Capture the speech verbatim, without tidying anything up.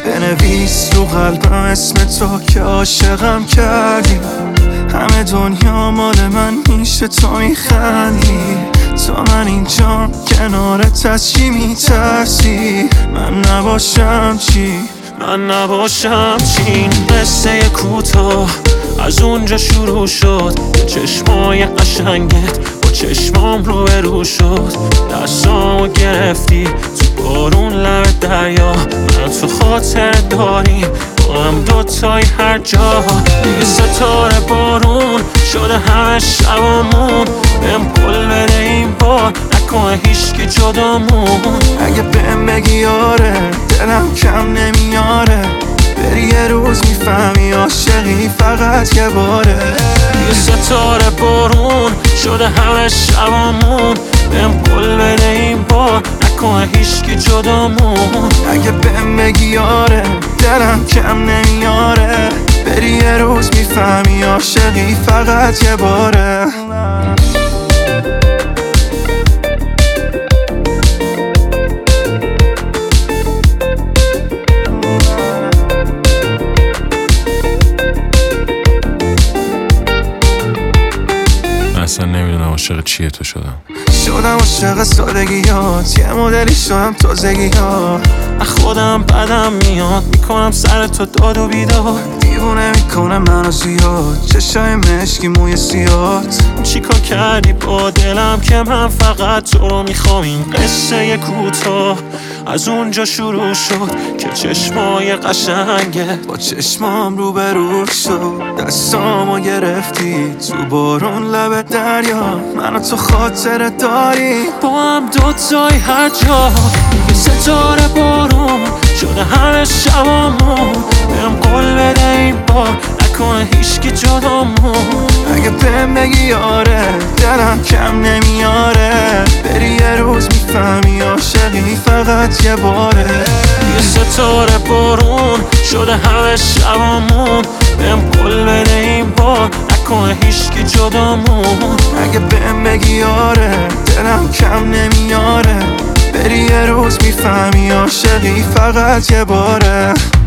بنویس رو قلبم اسم تو که عاشقم کردی. همه دنیا مال من میشه تو میخندی. تا من اینجام کنارت از چی میترسی؟ من نباشم چی؟ من نباشم چی؟ قصه کوتاه از اونجا شروع شد که چشمای قشنگت با چشمام رو برو شد. دستامو گرفتی تو بارون لب دریا، من تو خاطر داریم با هم دوتای هر جا. دیگه ستاره بارون شده همه شبامون، بهم قول بده این بار نکنه هیچکی جدامون. اگه بهم بگی آره دلم کم نمیاره، بری یه روز میفهمی عاشقی فقط یه باره. یه ستاره بارون شده همه شبامون، بهم قول بده این بار نکنه هیچکی جدامون. اگه بهم بگی آره دلم کم نمیاره، بری یه روز میفهمی عاشقی فقط یه باره. اصلا نمیدونم عاشق چیه تو شدم. شدم عاشق سادگیات، یه مدلی شدم تازگیات. از خودم بدم میاد میکنم سر تو داد و بیداد. دیوونه میکنه منو زیاد چشای مشکی موی سیات. چیکار کردی با دلم که من فقط تو رو میخوام؟ این قصه کوتاه از اونجا شروع شد که چشمای قشنگت با چشمام رو برو شد. دستامو گرفتی تو بارون لب دریا، منو تو خاطر داری با هم دوتای هر جا. دیگه ستاره بارون شده همه شبامون، بهم قول بده این بار نکنه هیچکی جدامون. اگه بهم بگی آره دلم کم نمیاره، بری یه روز میفهمی عاشقی فقط یه باره. یه ستاره بارون شده همه شبامون، بهم قول بده این بار نکنه هیچکی جدامون. اگه بهم بگی آره دلم کم نمیاره، بری یه روز میفهمی عاشقی فقط یه باره.